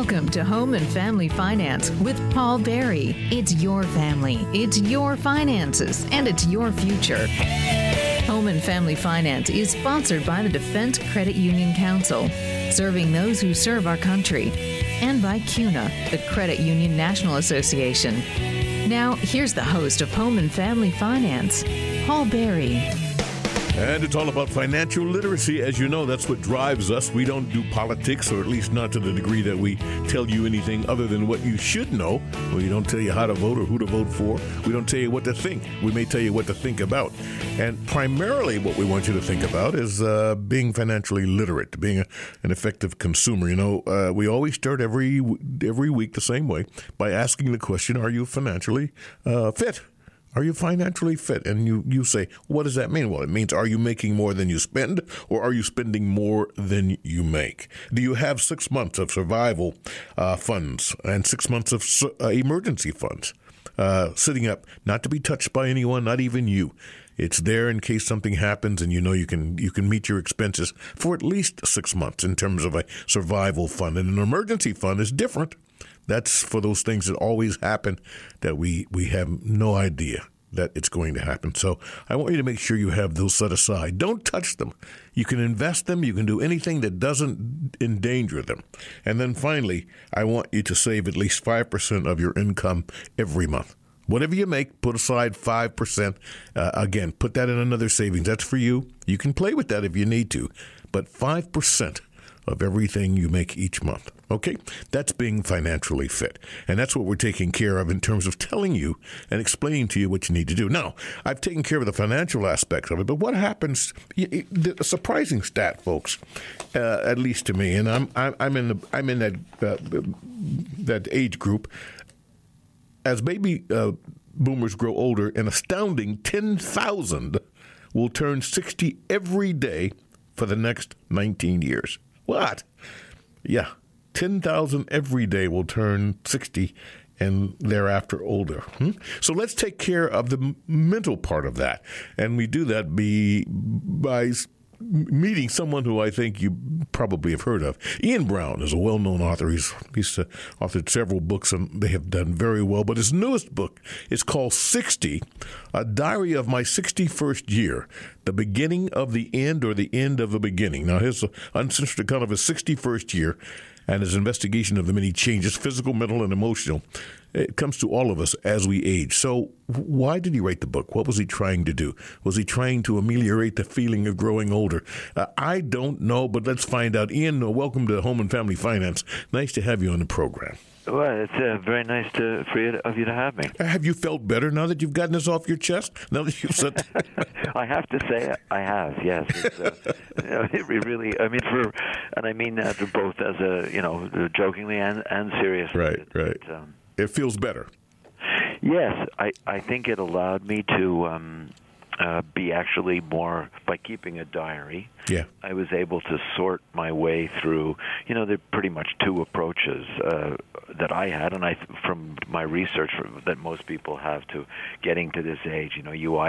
Welcome to Home and Family Finance with Paul Berry. It's your family, it's your finances, and it's your future. Home and Family Finance is sponsored by the Defense Credit Union Council, serving those who serve our country, and by CUNA, the Credit Union National Association. Now, here's the host of Home and Family Finance, Paul Berry. And it's all about financial literacy. As you know, that's what drives us. We don't do politics, or at least not to the degree that we tell you anything other than what you should know. We don't tell you how to vote or who to vote for. We don't tell you what to think. We may tell you what to think about. And primarily what we want you to think about is being financially literate, being an effective consumer. You know, we always start every week the same way by asking the question, are you financially fit? Are you financially fit? And you say, what does that mean? Well, it means, are you making more than you spend, or are you spending more than you make? Do you have 6 months of survival funds and 6 months of emergency funds sitting up, not to be touched by anyone, not even you? It's there in case something happens, and you know you can meet your expenses for at least 6 months in terms of a survival fund. And an emergency fund is different. That's for those things that always happen that we have no idea that it's going to happen. So I want you to make sure you have those set aside. Don't touch them. You can invest them. You can do anything that doesn't endanger them. And then finally, I want you to save at least 5% of your income every month. Whatever you make, put aside 5%. Again, put that in another savings. That's for you. You can play with that if you need to. But 5% of everything you make each month. Okay? That's being financially fit. And that's what we're taking care of in terms of telling you and explaining to you what you need to do. Now, I've taken care of the financial aspects of it, but what happens, the surprising stat, folks, at least to me, and I'm in that age group, as baby boomers grow older, an astounding 10,000 will turn 60 every day for the next 19 years. What? Yeah, 10,000 every day will turn 60 and thereafter older. So let's take care of the mental part of that. And we do that by meeting someone who I think you probably have heard of. Ian Brown is a well-known author. He's authored several books, and they have done very well. But his newest book is called 60, A Diary of My 61st Year, the beginning of the end or the end of the beginning. Now, his uncensored account of his 61st year and his investigation of the many changes, physical, mental, and emotional, it comes to all of us as we age. So why did he write the book? What was he trying to do? Was he trying to ameliorate the feeling of growing older? I don't know, but let's find out. Ian, welcome to Home and Family Finance. Nice to have you on the program. Well, it's very nice of you to have me. Have you felt better now that you've gotten this off your chest? Now that you've said, I have to say, I have. Yes, it really. I mean, and I mean that both as jokingly and seriously. Right. It feels better. Yes, I think it allowed me to be actually more, by keeping a diary. Yeah. I was able to sort my way through, there are pretty much two approaches that I had, and from my research that most people have to getting to this age,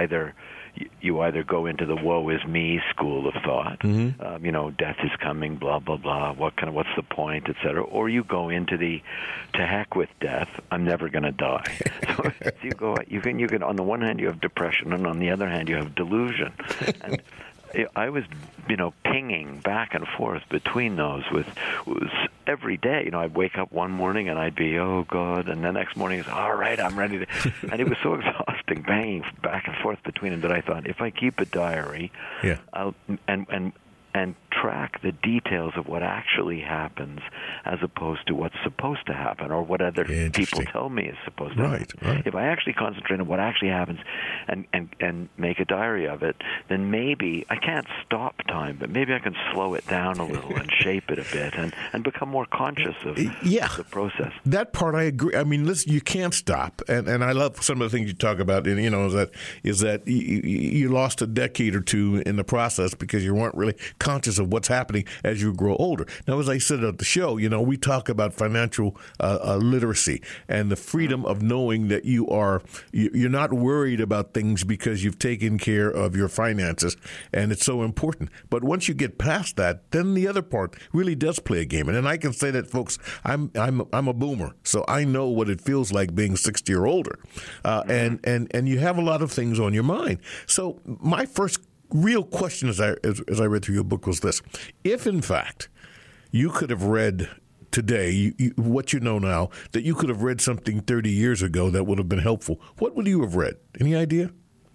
you either go into the woe is me school of thought, death is coming, blah, blah, blah, what's the point, etc., or you go into the to heck with death, I'm never going to die. So you can on the one hand you have depression, and on the other hand you have delusion. And I was, pinging back and forth between those was every day. I'd wake up one morning and I'd be, oh God, and the next morning it's all right, I'm ready to. And it was so exhausting, banging back and forth between them, that I thought, if I keep a diary, I'll, and track the details of what actually happens as opposed to what's supposed to happen or what other people tell me is supposed to happen. Right. If I actually concentrate on what actually happens and make a diary of it, then maybe I can't stop time, but maybe I can slow it down a little and shape it a bit and become more conscious of the process. That part I agree. I mean, listen, you can't stop. And I love some of the things you talk about, and, is that you lost a decade or two in the process because you weren't really conscious of what's happening as you grow older. Now, as I said at the show, we talk about financial literacy and the freedom of knowing that you're not worried about things because you've taken care of your finances, and it's so important. But once you get past that, then the other part really does play a game. And I can say that, folks, I'm a boomer, so I know what it feels like being 60 or older, and you have a lot of things on your mind. So my first real question as I read through your book was this: if in fact you could have read today what you know now, that you could have read something 30 years ago that would have been helpful, what would you have read? Any idea?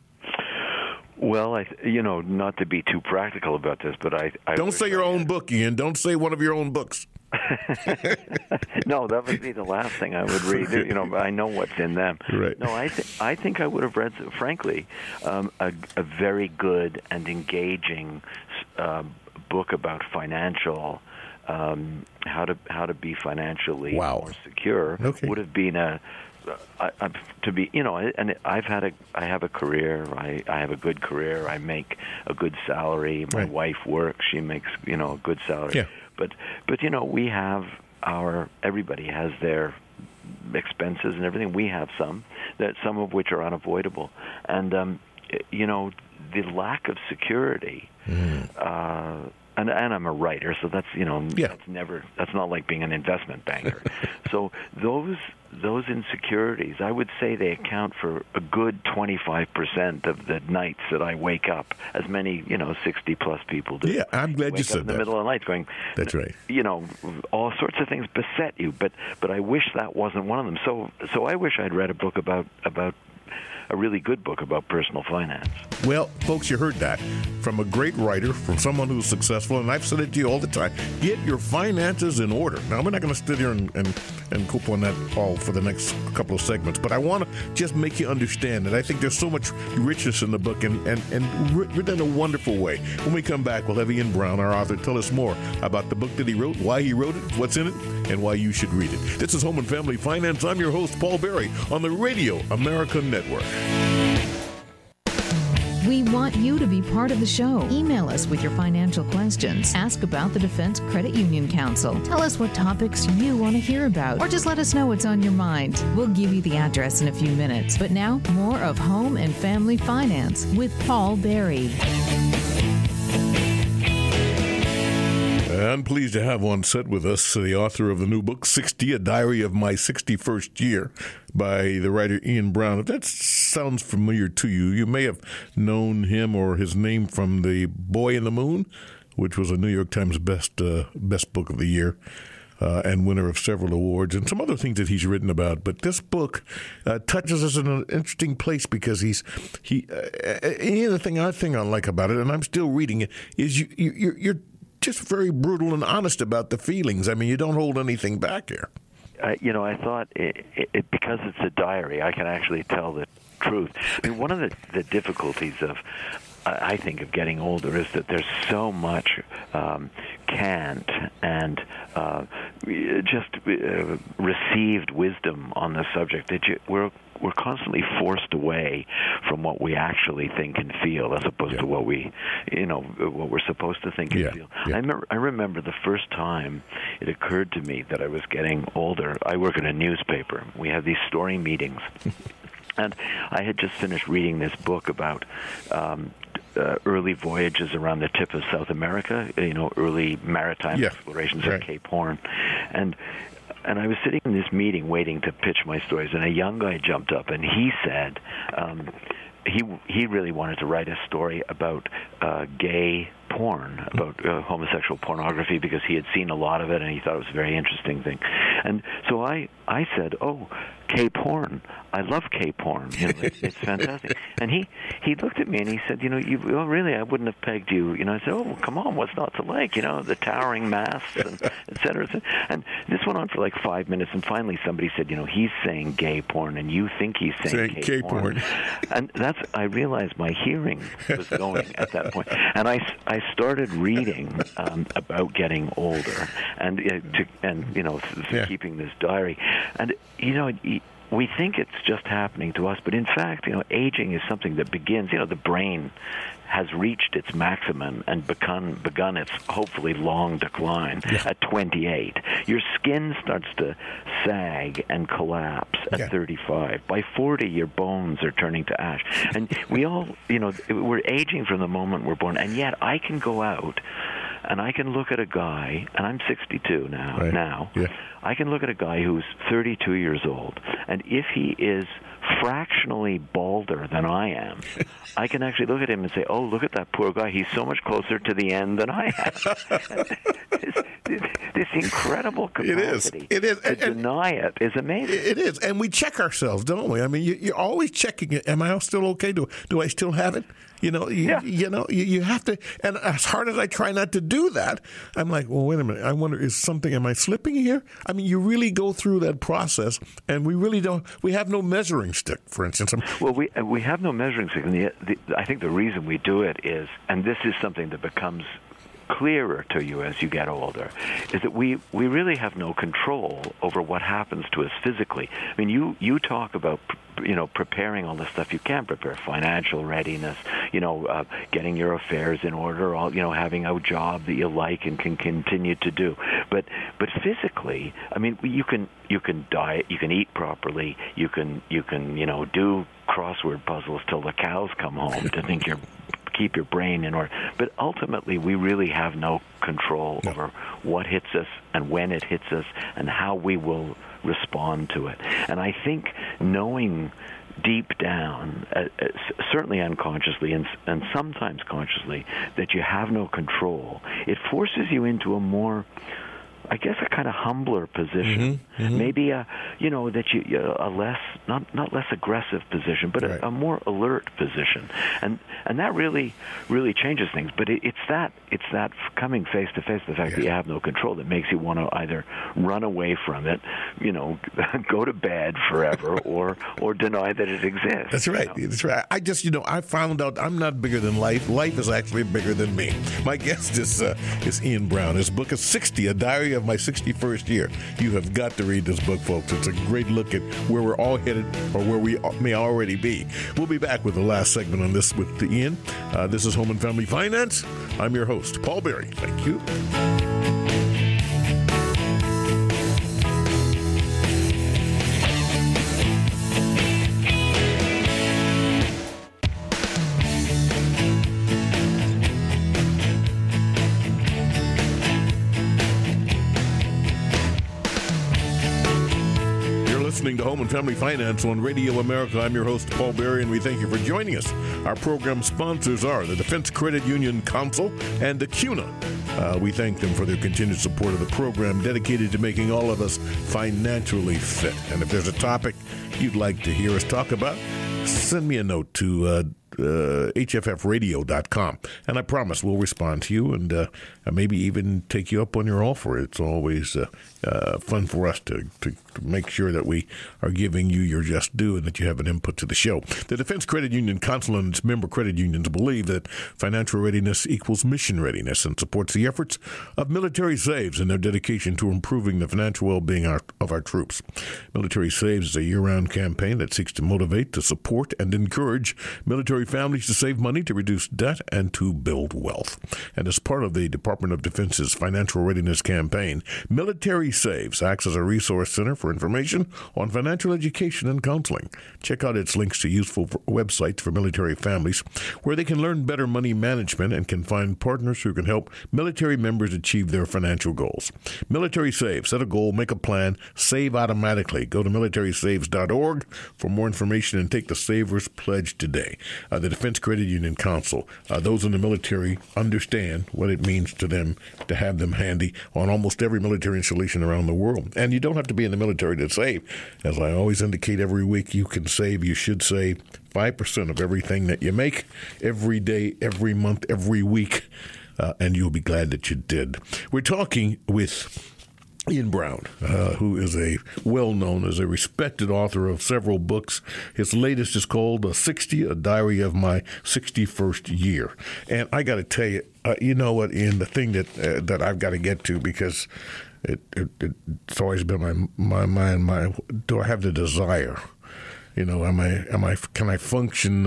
Well, not to be too practical about this, but I don't say your own book, Ian. Don't say one of your own books. No, that would be the last thing I would read. I know what's in them. Right. No, I think I would have read, frankly, a very good and engaging book about financial. How to be financially more secure would have been and I have a career. I have a good career. I make a good salary. My wife works. She makes a good salary. Yeah. But we have everybody has their expenses and everything. We have some of which are unavoidable, and the lack of security. And I'm a writer, so that's that's not like being an investment banker. So those insecurities, I would say they account for a good 25% of the nights that I wake up, as many 60 plus people do. Yeah, I'm glad you said that. In the middle of the night, going, that's right. All sorts of things beset you, but I wish that wasn't one of them. So I wish I'd read a book about a really good book about personal finance. Well, folks, you heard that from a great writer, from someone who's successful, and I've said it to you all the time. Get your finances in order. Now, we're not going to sit here and coop on that, Paul, for the next couple of segments, but I want to just make you understand that I think there's so much richness in the book and written in a wonderful way. When we come back, we'll have Ian Brown, our author, tell us more about the book that he wrote, why he wrote it, what's in it, and why you should read it. This is Home and Family Finance. I'm your host, Paul Berry, on the Radio America Network. We want you to be part of the show. Email us with your financial questions. Ask about the Defense Credit Union Council. Tell us what topics you want to hear about, or just let us know what's on your mind. We'll give you the address in a few minutes. But now, more of Home and Family Finance with Paul Berry. I'm pleased to have on set with us the author of the new book, 60, A Diary of My 61st Year, by the writer Ian Brown. If that sounds familiar to you, you may have known him or his name from The Boy in the Moon, which was a New York Times best book of the year, and winner of several awards, and some other things that he's written about. But this book touches us in an interesting place because the thing I like about it, and I'm still reading it, is you're just very brutal and honest about the feelings. I mean, you don't hold anything back here. I thought it because it's a diary, I can actually tell the truth. I mean, one of the difficulties I think of getting older is that there's so much cant and just received wisdom on the subject that we're constantly forced away from what we actually think and feel, as opposed to what we're supposed to think and feel. Yeah. I remember the first time it occurred to me that I was getting older. I work in a newspaper. We have these story meetings. And I had just finished reading this book about early voyages around the tip of South America, early maritime explorations at Cape Horn. And I was sitting in this meeting waiting to pitch my stories, and a young guy jumped up, and he said he really wanted to write a story about gay porn, about homosexual pornography, because he had seen a lot of it, and he thought it was a very interesting thing. And so I said, "Oh, Cape Horn. I love Cape Horn. It's fantastic." And he looked at me and he said, really, I wouldn't have pegged you. I said, "Oh, come on, what's not to like? The towering masts, and et cetera, et cetera." And this went on for like 5 minutes, and finally somebody said, he's saying gay porn, and you think he's saying gay porn. And I realized my hearing was going at that point. And I started reading about getting older and keeping this diary. And, we think it's just happening to us, but in fact, aging is something that begins. The brain has reached its maximum and begun its hopefully long decline at 28. Your skin starts to sag and collapse at 35. By 40, your bones are turning to ash. And we all, we're aging from the moment we're born. And yet I can go out and I can look at a guy, and I'm 62 now. Yeah. I can look at a guy who's 32 years old, and if he is fractionally balder than I am, I can actually look at him and say, oh, look at that poor guy. He's so much closer to the end than I am. This incredible capacity to deny it is amazing. It is. And we check ourselves, don't we? I mean, you're always checking it. Am I still okay? Do I still have it? You have to. And as hard as I try not to do that, I'm like, well, wait a minute. I wonder, am I slipping here? I mean, you really go through that process, and we really don't. We have no measuring stick, for instance. Well, we have no measuring stick. And I think the reason we do it is, and this is something that becomes clearer to you as you get older, is that we really have no control over what happens to us physically. I mean, you talk about preparing all the stuff you can prepare, financial readiness, getting your affairs in order, having a job that you like and can continue to do. But physically, I mean, you can diet, you can eat properly, you can do crossword puzzles till the cows come home to think keep your brain in order. But ultimately, we really have no control over what hits us and when it hits us and how we will respond to it. And I think knowing deep down, certainly unconsciously and sometimes consciously, that you have no control, it forces you into a more, I guess, a kind of humbler position. Maybe a less, not less aggressive position, but a more alert position, and that really changes things. But it's that coming face to face, the fact that you have no control, that makes you want to either run away from it, go to bed forever, or deny that it exists. That's right. That's right. I just, I found out I'm not bigger than life. Life is actually bigger than me. My guest is Ian Brown. His book is 60, A Diary of My 61st Year. You have got to read this book, folks. It's a great look at where we're all headed or where we may already be. We'll be back with the last segment on this with Ian. This is Home and Family Finance. I'm your host, Paul Berry. Thank you. Listening to Home and Family Finance on Radio America. I'm your host, Paul Berry, and we thank you for joining us. Our program sponsors are the Defense Credit Union Council and Acuna. We thank them for their continued support of the program, dedicated to making all of us financially fit. And if there's a topic you'd like to hear us talk about, send me a note to hffradio.com, and I promise we'll respond to you and maybe even take you up on your offer. It's always fun for us to make sure that we are giving you your just due and that you have an input to the show. The Defense Credit Union Council and its member credit unions believe that financial readiness equals mission readiness and supports the efforts of Military Saves and their dedication to improving the financial well-being of our troops. Military Saves is a year-round campaign that seeks to motivate, to support, and encourage military families to save money, to reduce debt, and to build wealth. And as part of the Department of Defense's financial readiness campaign, Military Saves acts as a resource center for information on financial education and counseling. Check out its links to useful websites for military families where they can learn better money management and can find partners who can help military members achieve their financial goals. Military Saves. Set a goal, make a plan, save automatically. Go to militarysaves.org for more information and take the Savers Pledge today. The Defense Credit Union Council, those in the military understand what it means to them to have them handy on almost every military installation around the world. And you don't have to be in the military to save. As I always indicate every week, you can save, you should save 5% of everything that you make every day, every month, every week, and you'll be glad that you did. We're talking with Ian Brown, who is a well-known, as a respected author of several books. His latest is called 60, A Diary of My 61st Year. And I got to tell you, you know what, Ian, the thing that I've got to get to, because it's always been my mind. Do I have the desire? You know, can I function?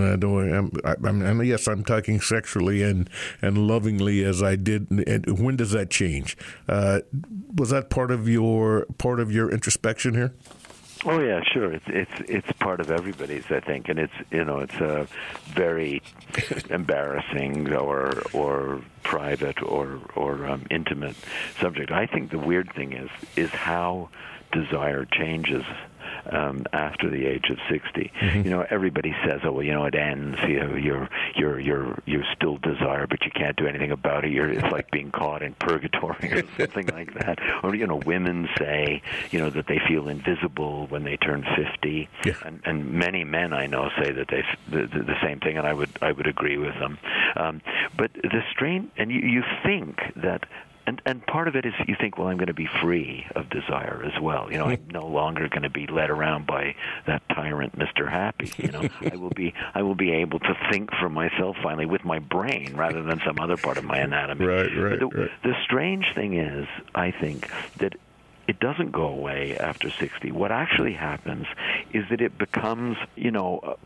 Yes, I'm talking sexually and lovingly as I did. And when does that change? Was that part of your introspection here? Oh yeah, sure. It's part of everybody's, I think, and it's a very embarrassing or private or intimate subject. I think the weird thing is how desire changes after the age of 60. Mm-hmm. You know, everybody says, "Oh, well, you know, it ends. You know, you're still desire, but you can't do anything about it. It's like being caught in purgatory or something like that." Or you know, women say, you know, that they feel invisible when they turn 50, yeah. and many men I know say that the same thing, and I would agree with them. But the strain, and you think that. And part of it is you think, well, I'm going to be free of desire as well. You know, I'm no longer going to be led around by that tyrant, Mr. Happy. You know, I will be able to think for myself finally with my brain rather than some other part of my anatomy. Right. The strange thing is, I think, that it doesn't go away after 60. What actually happens is that it becomes, you know,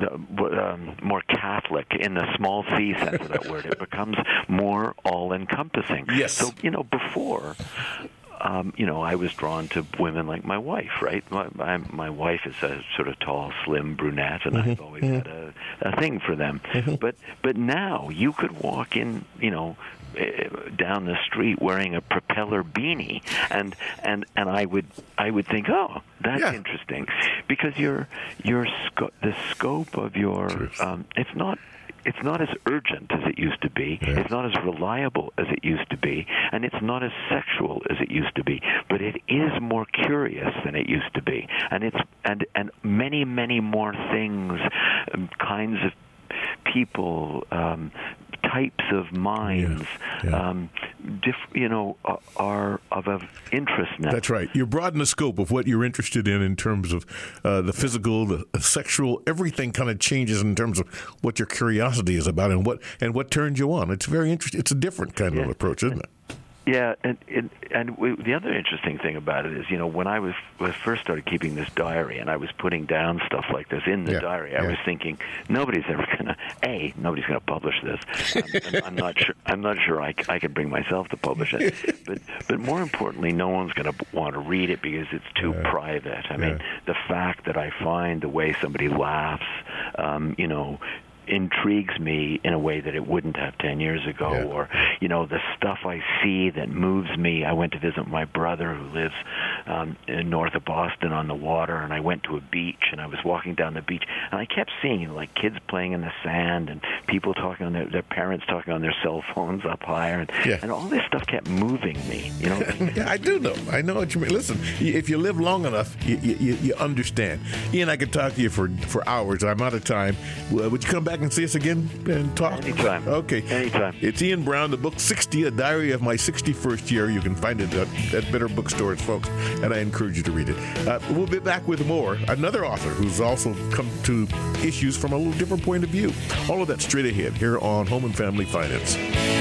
more Catholic in the small c sense of that word. It becomes more all-encompassing. Yes. So, you know, before... you know, I was drawn to women like my wife, right? My wife is a sort of tall, slim brunette, and I've always had a thing for them. But now you could walk in, you know, down the street wearing a propeller beanie, and I would think, oh, that's interesting, because the scope of your it's not as urgent as it used to be. Yeah. It's not as reliable as it used to be, and it's not as sexual as it used to be. But it is more curious than it used to be, and and many more things, kinds of people, types of minds, you know, are of interest now. That's right. You broaden the scope of what you're interested in terms of the physical, the sexual. Everything kind of changes in terms of what your curiosity is about and what turns you on. It's very interesting. It's a different kind of approach, isn't it? Yeah, and the other interesting thing about it is, you know, when I first started keeping this diary and I was putting down stuff like this in the diary, I was thinking nobody's ever gonna publish this. I'm not sure I can bring myself to publish it. But more importantly, no one's gonna want to read it because it's too private. I mean, the fact that I find the way somebody laughs, you know, intrigues me in a way that it wouldn't have 10 years ago, or, you know, the stuff I see that moves me. I went to visit my brother who lives north of Boston on the water, and I went to a beach, and I was walking down the beach, and I kept seeing, like, kids playing in the sand and people talking on their parents talking on their cell phones up higher, and all this stuff kept moving me, you know? Yeah, I do know. I know what you mean. Listen, if you live long enough, you understand. Ian, I could talk to you for hours. I'm out of time. Would you come back and see us again and talk? Anytime. Okay. Anytime. It's Ian Brown, the book 60, A Diary of My 61st Year. You can find it at better bookstores, folks, and I encourage you to read it. We'll be back with more. Another author who's also come to issues from a little different point of view. All of that straight ahead here on Home and Family Finance.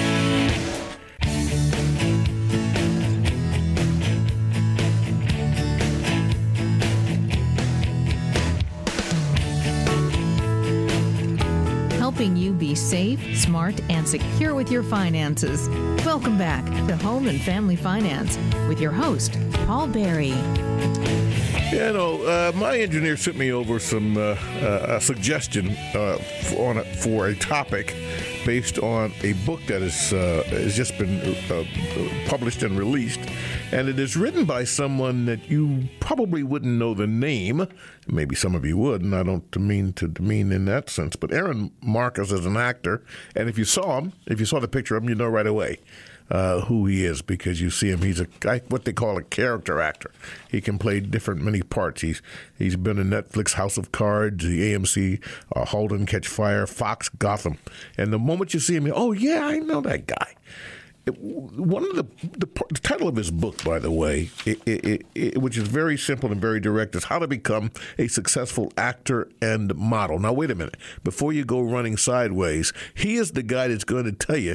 Helping you be safe, smart, and secure with your finances. Welcome back to Home and Family Finance with your host, Paul Berry. You know, my engineer sent me over some a suggestion for a topic based on a book that has just been published and released, and it is written by someone that you probably wouldn't know the name. Maybe some of you would, and I don't mean to demean in that sense, but Aaron Marcus is an actor, and if you saw the picture of him, you know right away who he is, because you see him. He's a guy, what they call a character actor. He can play many parts. He's been in Netflix House of Cards, the AMC Halt and Catch Fire, Fox Gotham. And the moment you see him, oh yeah, I know that guy. One of the title of his book, by the way, which is very simple and very direct, is How to Become a Successful Actor and Model. Now, wait a minute. Before you go running sideways, he is the guy that's going to tell you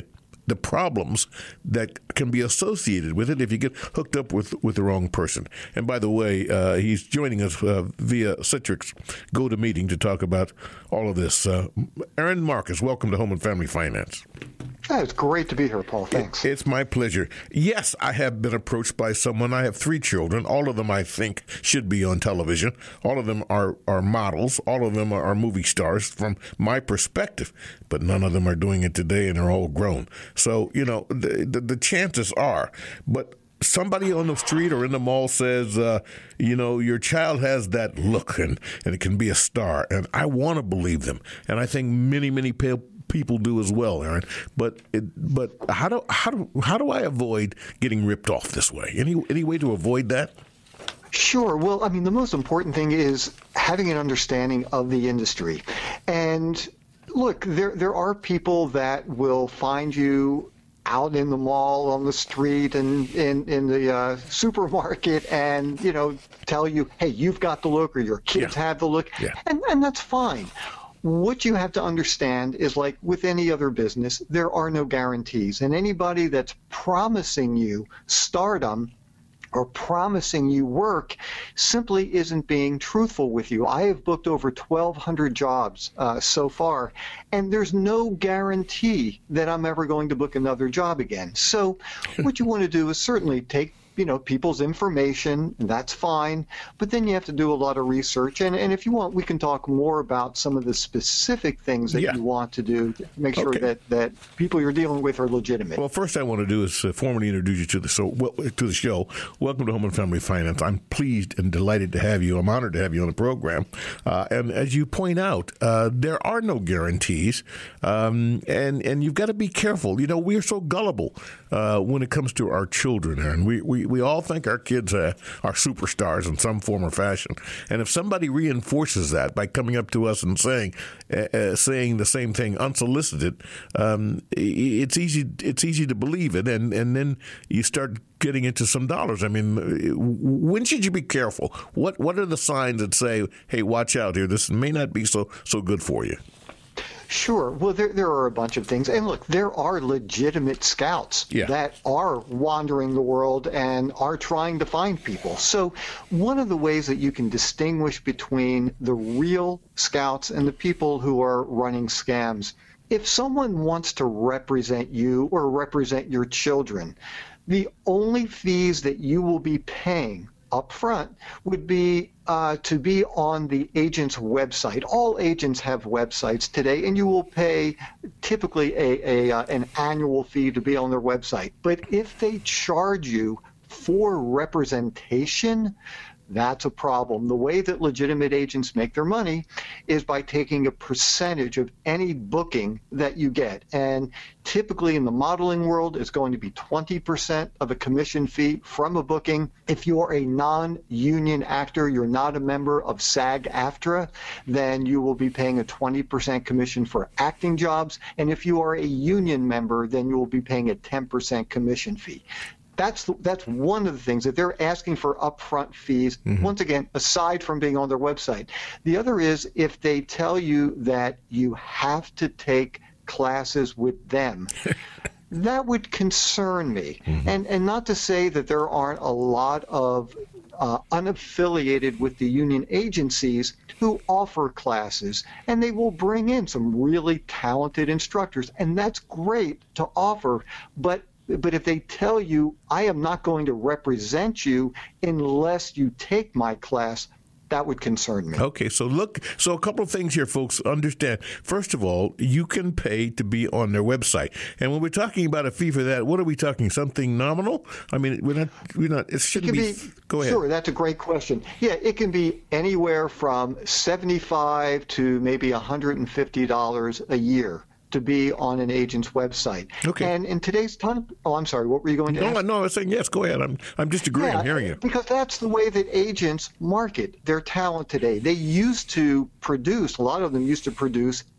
the problems that can be associated with it if you get hooked up with the wrong person. And by the way, he's joining us via Citrix GoToMeeting to talk about all of this. Aaron Marcus, welcome to Home and Family Finance. It's great to be here, Paul. Thanks. It's my pleasure. Yes, I have been approached by someone. I have 3 children. All of them, I think, should be on television. All of them are models. All of them are movie stars from my perspective. But none of them are doing it today, and they're all grown. So, the chances are. But somebody on the street or in the mall says, your child has that look, and it can be a star. And I want to believe them. And I think many people do as well, Aaron. But how do I avoid getting ripped off this way? Any way to avoid that? Sure. Well, the most important thing is having an understanding of the industry. And look, there are people that will find you out in the mall, on the street, and in the supermarket, and tell you, hey, you've got the look, or your kids have the look, and that's fine. What you have to understand is, like with any other business, there are no guarantees. And anybody that's promising you stardom or promising you work simply isn't being truthful with you. I have booked over 1,200 jobs so far, and there's no guarantee that I'm ever going to book another job again. So what you want to do is certainly take people's information, that's fine, but then you have to do a lot of research. And if you want, we can talk more about some of the specific things that you want to do to make sure that people you're dealing with are legitimate. Well, first I want to do is formally introduce you to the show. Welcome to Home and Family Finance. I'm pleased and delighted to have you. I'm honored to have you on the program. And as you point out, there are no guarantees, and you've got to be careful. We're so gullible when it comes to our children, Aaron. We all think our kids are superstars in some form or fashion. And if somebody reinforces that by coming up to us and saying the same thing unsolicited, it's easy to believe it. And then you start getting into some dollars. When should you be careful? What are the signs that say, hey, watch out here, this may not be so good for you? Sure. Well, there are a bunch of things. And look, there are legitimate scouts that are wandering the world and are trying to find people. So one of the ways that you can distinguish between the real scouts and the people who are running scams, if someone wants to represent you or represent your children, the only fees that you will be paying up front would be to be on the agent's website. All agents have websites today, and you will pay typically an annual fee to be on their website. But if they charge you for representation, that's a problem. The way that legitimate agents make their money is by taking a percentage of any booking that you get. And typically in the modeling world, it's going to be 20% of a commission fee from a booking. If you are a non-union actor, you're not a member of SAG-AFTRA, then you will be paying a 20% commission for acting jobs. And if you are a union member, then you will be paying a 10% commission fee. That's one of the things that they're asking for upfront fees, once again, aside from being on their website. The other is if they tell you that you have to take classes with them. That would concern me. And not to say that there aren't a lot of unaffiliated with the union agencies who offer classes, and they will bring in some really talented instructors, and that's great to offer, but if they tell you, I am not going to represent you unless you take my class, that would concern me. Okay, so a couple of things here, folks. Understand. First of all, you can pay to be on their website. And when we're talking about a fee for that, what are we talking? Something nominal? We're not, it shouldn't be. Go ahead. Sure, that's a great question. Yeah, it can be anywhere from $75 to maybe $150 a year to be on an agent's website. Okay. And in today's time, I'm sorry, what were you going to ask? No, I was saying yes, go ahead. I'm just agreeing. I'm hearing you. Because that's the way that agents market their talent today. They used to produce, a lot of them used to produce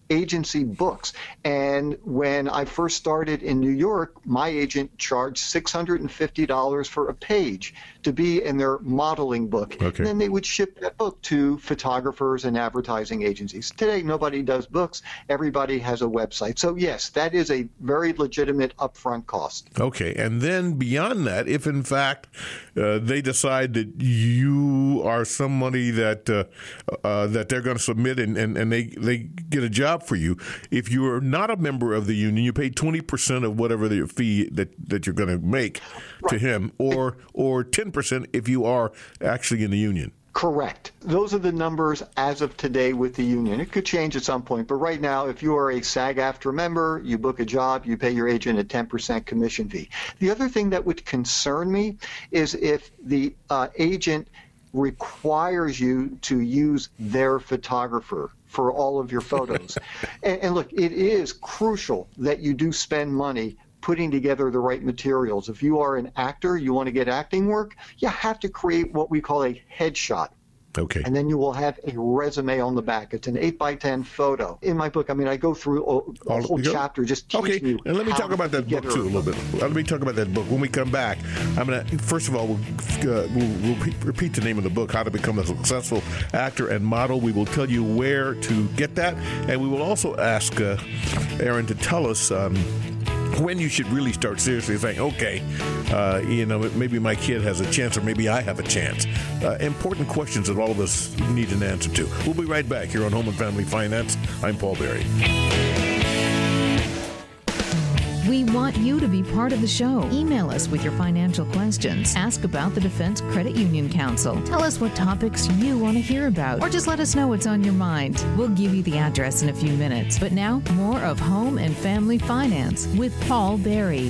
agency books. And when I first started in New York, my agent charged $650 for a page to be in their modeling book. Okay. And then they would ship that book to photographers and advertising agencies. Today, nobody does books. Everybody has a website. So, yes, that is a very legitimate upfront cost. Okay. And then beyond that, if in fact they decide that you are somebody that that they're going to submit and they get a job for you, if you are not a member of the union, you pay 20% of whatever the fee that you're going to make to him, or 10% if you are actually in the union. Correct. Those are the numbers as of today with the union. It could change at some point, but right now, if you are a SAG-AFTRA member, you book a job, you pay your agent a 10% commission fee. The other thing that would concern me is if the agent requires you to use their photographer for all of your photos. And look, it is crucial that you do spend money putting together the right materials. If you are an actor, you want to get acting work, you have to create what we call a headshot. Okay. And then you will have a resume on the back. It's an 8x10 photo. In my book, I mean, I go through a whole chapter just teaching you. And let me talk about that book too a little bit. Let me talk about that book. When we come back, I'm going to, first of all, we'll repeat the name of the book, How to Become a Successful Actor and Model. We will tell you where to get that. And we will also ask Aaron to tell us when you should really start seriously saying, okay, maybe my kid has a chance, or maybe I have a chance. Important questions that all of us need an answer to. We'll be right back here on Home and Family Finance. I'm Paul Berry. We want you to be part of the show. Email us with your financial questions. Ask about the Defense Credit Union Council. Tell us what topics you want to hear about, or just let us know what's on your mind. We'll give you the address in a few minutes. But now, more of Home and Family Finance with Paul Berry.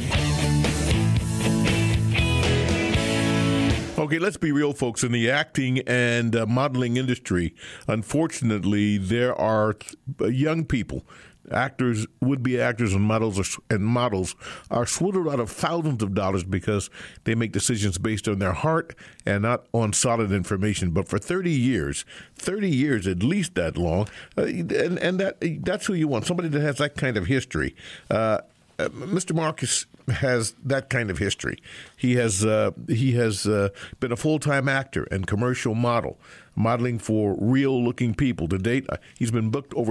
Okay, let's be real, folks. In the acting and modeling industry, unfortunately, there are young people, actors, would-be actors and models are swindled out of thousands of dollars because they make decisions based on their heart and not on solid information. But for 30 years, at least that long, and that's who you want, somebody that has that kind of history. Mr. Marcus has that kind of history. He has been a full-time actor and commercial model, modeling for real-looking people. To date, he's been booked over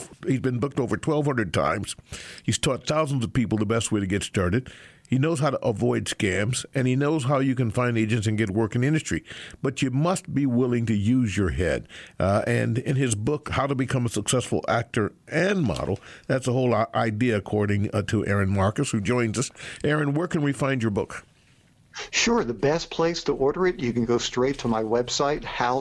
1,200 times. He's taught thousands of people the best way to get started. He knows how to avoid scams, and he knows how you can find agents and get work in the industry. But you must be willing to use your head. And in his book, How to Become a Successful Actor and Model, that's the whole idea, according to Aaron Marcus, who joins us. Aaron, where can we find your book? Sure. The best place to order it, you can go straight to my website,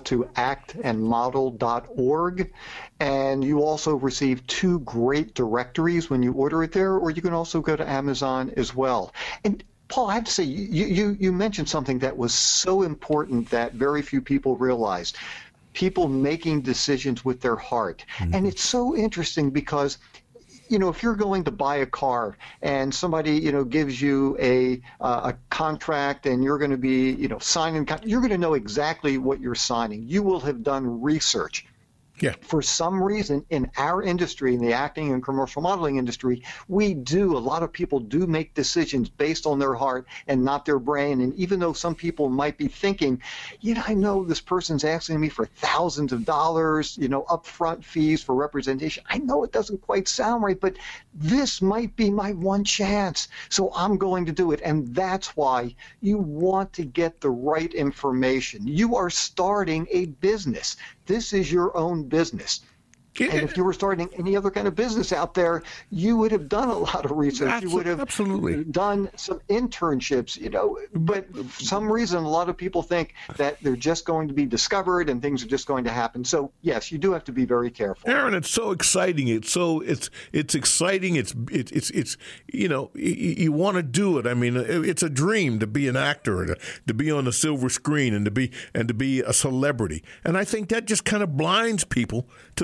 howtoactandmodel.org. And you also receive 2 great directories when you order it there, or you can also go to Amazon as well. And Paul, I have to say, you mentioned something that was so important that very few people realized. People making decisions with their heart. Mm-hmm. And it's so interesting because if you're going to buy a car and somebody, gives you a contract and you're going to be, signing, you're going to know exactly what you're signing. You will have done research. Yeah. For some reason, in our industry, in the acting and commercial modeling industry, a lot of people do make decisions based on their heart and not their brain. And even though some people might be thinking, I know this person's asking me for thousands of dollars, upfront fees for representation. I know it doesn't quite sound right, but this might be my one chance. So I'm going to do it. And that's why you want to get the right information. You are starting a business. This is your own business. And if you were starting any other kind of business out there, you would have done a lot of research. You would have done some internships, But for some reason, a lot of people think that they're just going to be discovered and things are just going to happen. So, yes, you do have to be very careful. Aaron, it's so exciting. It's exciting. It's you want to do it. I mean, it's a dream to be an actor, to be on the silver screen, and to be a celebrity. And I think that just kind of blinds people to the reality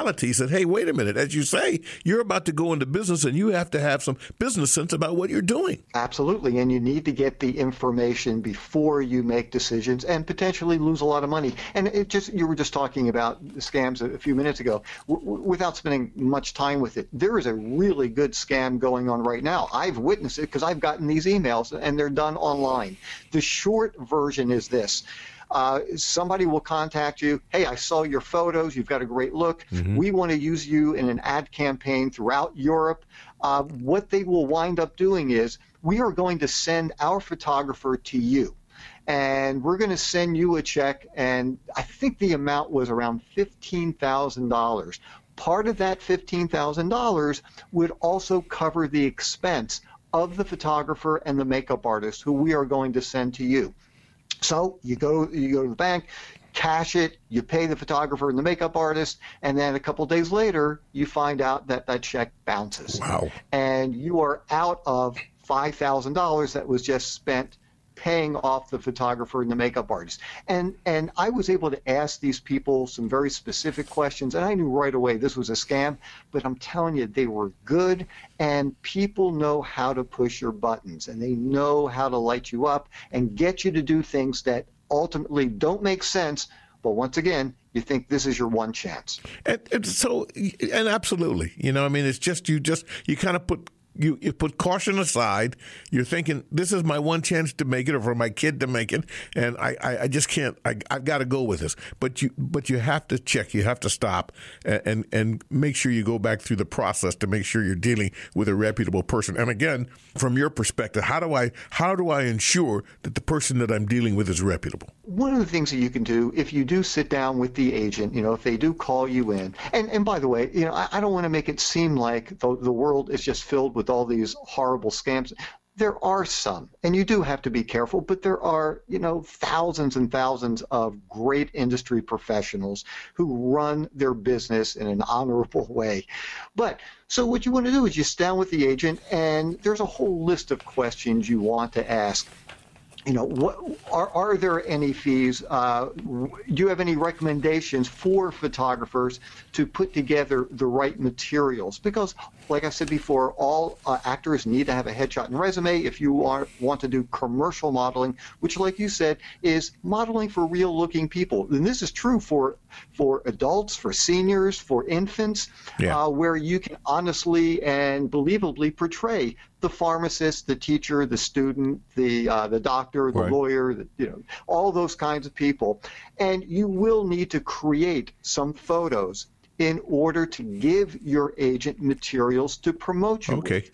realities that, hey, wait a minute, as you say, you're about to go into business and you have to have some business sense about what you're doing. Absolutely. And you need to get the information before you make decisions and potentially lose a lot of money. And you were just talking about scams a few minutes ago. Without spending much time with it, there is a really good scam going on right now. I've witnessed it because I've gotten these emails and they're done online. The short version is this. Somebody will contact you. Hey, I saw your photos. You've got a great look. Mm-hmm. We want to use you in an ad campaign throughout Europe. What they will wind up doing is we are going to send our photographer to you. And we're going to send you a check. And I think the amount was around $15,000. Part of that $15,000 would also cover the expense of the photographer and the makeup artist who we are going to send to you. So you go to the bank, cash it, you pay the photographer and the makeup artist, and then a couple days later, you find out that that check bounces. Wow. And you are out of $5,000 that was just spent paying off the photographer and the makeup artist. And I was able to ask these people some very specific questions, and I knew right away this was a scam, but I'm telling you, they were good, and people know how to push your buttons, and they know how to light you up and get you to do things that ultimately don't make sense, but once again, you think this is your one chance. And absolutely, I mean, it's just, you kind of put, you put caution aside. You're thinking, this is my one chance to make it, or for my kid to make it, and I just can't. I've got to go with this. But you have to check. You have to stop and make sure you go back through the process to make sure you're dealing with a reputable person. And again, from your perspective, how do I ensure that the person that I'm dealing with is reputable? One of the things that you can do, if you do sit down with the agent, if they do call you in, and by the way, I don't want to make it seem like the world is just filled with all these horrible scams. There are some, and you do have to be careful, but there are, thousands and thousands of great industry professionals who run their business in an honorable way. So what you want to do is you sit down with the agent, and there's a whole list of questions you want to ask. What are there any fees? Do you have any recommendations for photographers to put together the right materials? Because, like I said before, all actors need to have a headshot and resume if you want to do commercial modeling, which, like you said, is modeling for real-looking people. And this is true for adults, for seniors, for infants, where you can honestly and believably portray the pharmacist, the teacher, the student, the doctor, the lawyer, all those kinds of people. And you will need to create some photos in order to give your agent materials to promote you. Okay.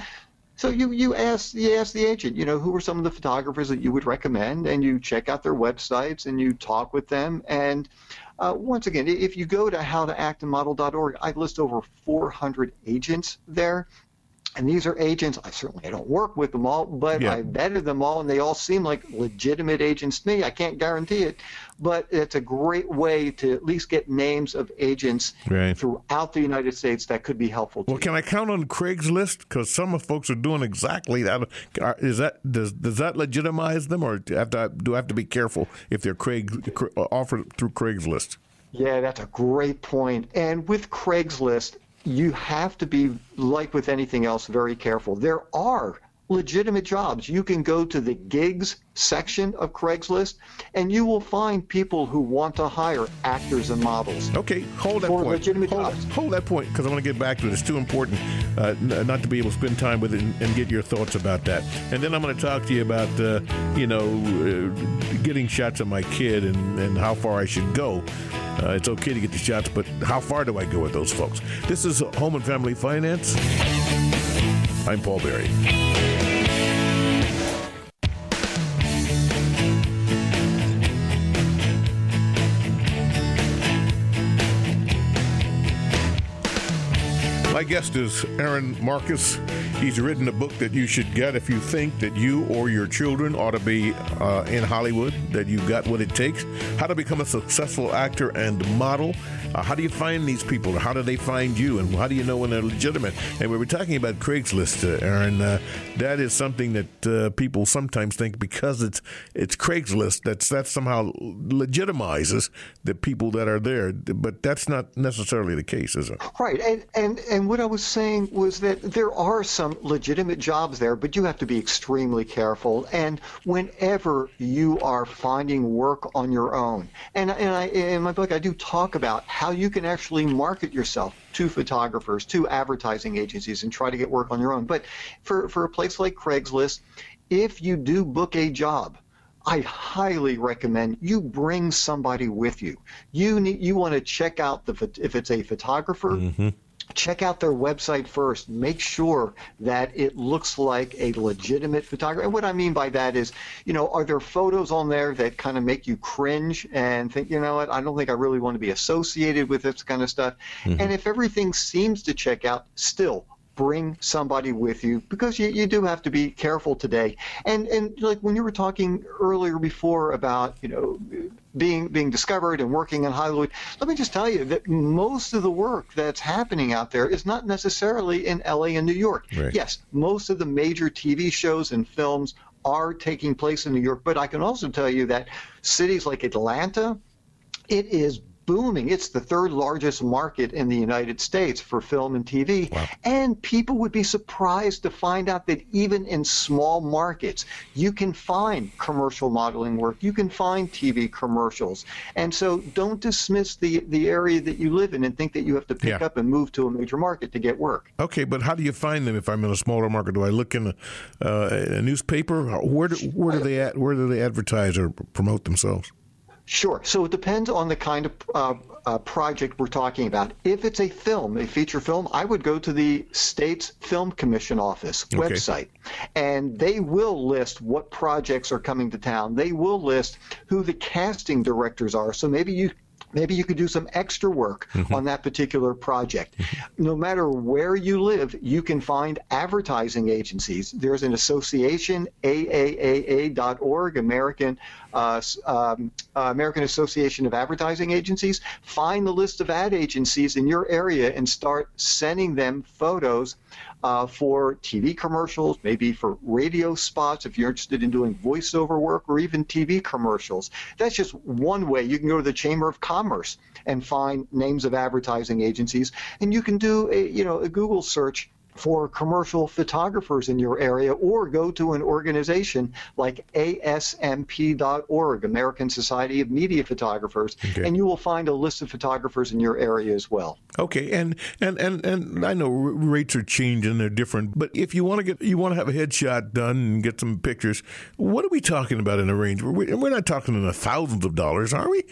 So you ask the agent, who are some of the photographers that you would recommend, and you check out their websites and you talk with them. And once again, if you go to howtoactandmodel.org, I list over 400 agents there. And these are agents, I don't work with them all, but I vetted them all, and they all seem like legitimate agents to me. I can't guarantee it, but it's a great way to at least get names of agents throughout the United States that could be helpful to you. Well, can I count on Craigslist? Because some of folks are doing exactly that. Does that legitimize them, or do I have to be careful if they're offered through Craigslist? Yeah, that's a great point. And with Craigslist, you have to be, like with anything else, very careful. There are legitimate jobs. You can go to the gigs section of Craigslist, and you will find people who want to hire actors and models. Okay, hold that point. Legitimate jobs. Hold that point, because I want to get back to it. It's too important not to be able to spend time with it and get your thoughts about that. And then I'm going to talk to you about, getting shots of my kid and how far I should go. It's okay to get the shots, but how far do I go with those folks? This is Home and Family Finance. I'm Paul Berry. My guest is Aaron Marcus. He's written a book that you should get if you think that you or your children ought to be in Hollywood, that you've got what it takes. How to become a successful actor and model. How do you find these people? How do they find you? And how do you know when they're legitimate? And we were talking about Craigslist, Aaron. That is something that people sometimes think because it's Craigslist, that somehow legitimizes the people that are there. But that's not necessarily the case, is it? Right. And what I was saying was that there are some legitimate jobs there, but you have to be extremely careful. And whenever you are finding work on your own, and in my book I do talk about how you can actually market yourself to photographers, to advertising agencies, and try to get work on your own. But for a place like Craigslist, if you do book a job, I highly recommend you bring somebody with you. You want to check out if it's a photographer. Mm-hmm. Check out their website first. Make sure that it looks like a legitimate photographer. And what I mean by that is, are there photos on there that kind of make you cringe and think, you know what, I don't think I really want to be associated with this kind of stuff. Mm-hmm. And if everything seems to check out, still bring somebody with you, because you do have to be careful today. And like when you were talking earlier before about, being discovered and working in Hollywood, let me just tell you that most of the work that's happening out there is not necessarily in LA and New York. Right. Yes, most of the major TV shows and films are taking place in New York, but I can also tell you that cities like Atlanta, it is booming. It's the third largest market in the United States for film and TV. Wow. And people would be surprised to find out that even in small markets, you can find commercial modeling work. You can find TV commercials. And so don't dismiss the area that you live in and think that you have to pick up and move to a major market to get work. Okay, but how do you find them if I'm in a smaller market? Do I look in a newspaper? Where do they advertise or promote themselves? Sure. So it depends on the kind of project we're talking about. If it's a film, a feature film, I would go to the state's Film Commission office website, and they will list what projects are coming to town. They will list who the Casting Directors are. So maybe you could do some extra work on that particular project. No matter where you live, you can find advertising agencies. There's an association, AAAA.org, American Association of Advertising Agencies. Find the list of ad agencies in your area and start sending them photos for TV commercials, maybe for radio spots if you're interested in doing voiceover work, or even TV commercials. That's just one way. You can go to the Chamber of Commerce and find names of advertising agencies, and you can do a Google search for commercial photographers in your area, or go to an organization like ASMP.org, American Society of Media Photographers, and you will find a list of photographers in your area as well. Okay, and I know rates are changing, they're different, but if you want to have a headshot done and get some pictures, what are we talking about in a range? We're not talking in the thousands of dollars, are we?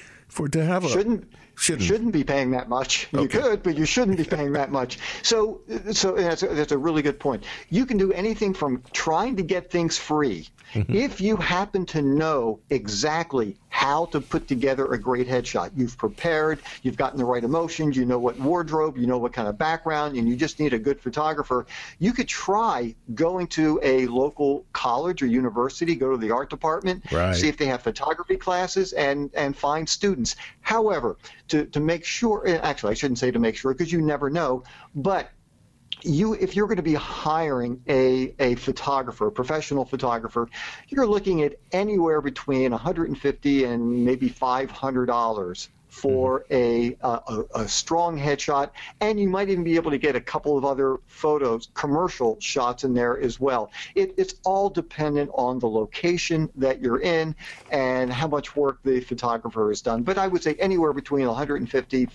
Shouldn't be paying that much. You could, but you shouldn't be paying that much. So that's a really good point. You can do anything from trying to get things free. If you happen to know exactly how to put together a great headshot, you've prepared, you've gotten the right emotions, you know what wardrobe, you know what kind of background, and you just need a good photographer, you could try going to a local college or university, go to the art department, see if they have photography classes, and find students. However, to make sure, actually I shouldn't say to make sure, because you never know, but if you're going to be hiring a photographer, a professional photographer, you're looking at anywhere between $150 and maybe $500 for a strong headshot, and you might even be able to get a couple of other photos, commercial shots in there as well. It's all dependent on the location that you're in and how much work the photographer has done. But I would say anywhere between $150,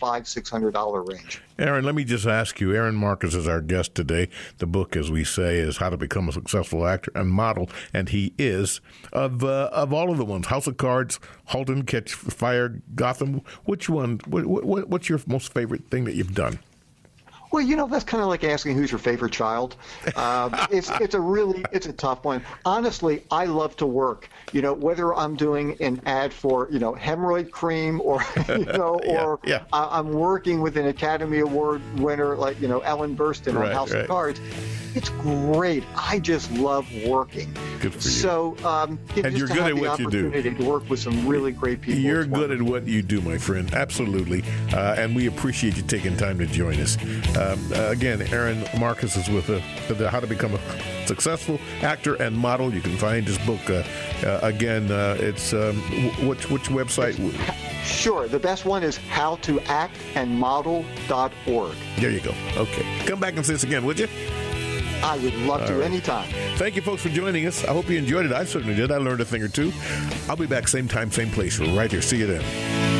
$600 range. Aaron, let me just ask you, Aaron Marcus is our guest today. The book, as we say, is How to Become a Successful Actor and Model, and he is, of all of the ones, House of Cards, Halt and Catch Fire, Gotham, which one, what's your most favorite thing that you've done? Well, that's kind of like asking who's your favorite child. It's a tough one. Honestly, I love to work. Whether I'm doing an ad for hemorrhoid cream or I'm working with an Academy Award winner like Ellen Burstyn on House of Cards. It's great. I just love working. Good for you. So, and you're good at what you do. To work with some really great people. You're good at what you do, my friend. Absolutely. And we appreciate you taking time to join us. Again, Aaron Marcus is with the How to Become a Successful Actor and Model. You can find his book. It's which website? Sure. The best one is howtoactandmodel.org. There you go. Okay. Come back and see us again, would you? I would love to anytime. Thank you, folks, for joining us. I hope you enjoyed it. I certainly did. I learned a thing or two. I'll be back same time, same place, right here. See you then.